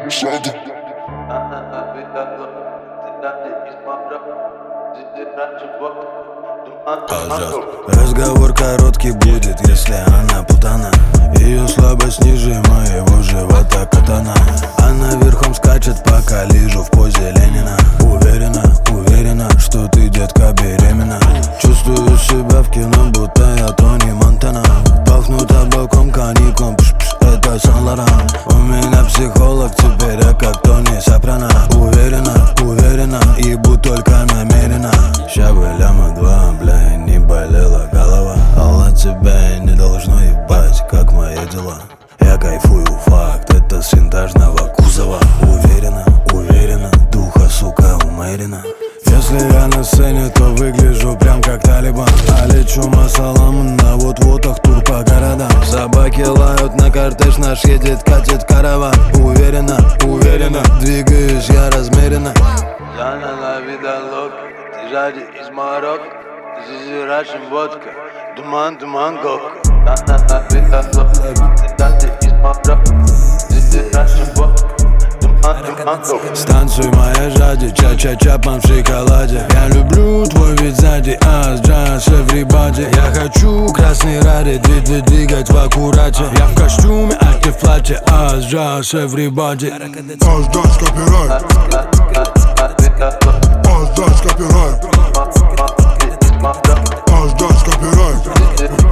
саду. Разговор короткий будет, если она путана. Ее слабость ниже моего живота катана. Она верхом скачет, пока лежу в позе Ленина. Уверена, уверена, что ты, детка, беременна. Чувствую себя в кино, будто я Тони Монтана. Пахну табаком, коньяком, это Сан-Лоран. У меня психолог, теперь я как Тони Сопрано. Уверена, уверена, ебу только намеренно. Ща бы ляма два, бля, не болела голова. Алла, тебя не должно ебать, как мои дела. Я кайфую, факт, это с винтажного кузова. Уверена, уверена, духа, сука, умерена. Если я на сцене, то выгляжу прям как Талибан. А лечу масалам на вот-вотах, тур по городам. Собаки лают, на кортеж наш едет, катит караван. Уверена, уверена, двигаюсь я размеренно. Зана ла вида лока, ты жари из Марокко. Здесь рашим водка, туман, туман, кока. Зана ла вида лока, ты жари из Марокко. Здесь рашим водка, туман, туман, кока. Станцуй моя жади, ча-ча-чапан в шоколаде. Я люблю твой вид сзади, ас, джаз, everybody. Я хочу красный ради, двигать в аккурате. Я в костюме, а ты в платье, ас, джаз, everybody. Ас, джаз, копирайт. Ас, джаз, копирайт. Ас, джаз, копирайт.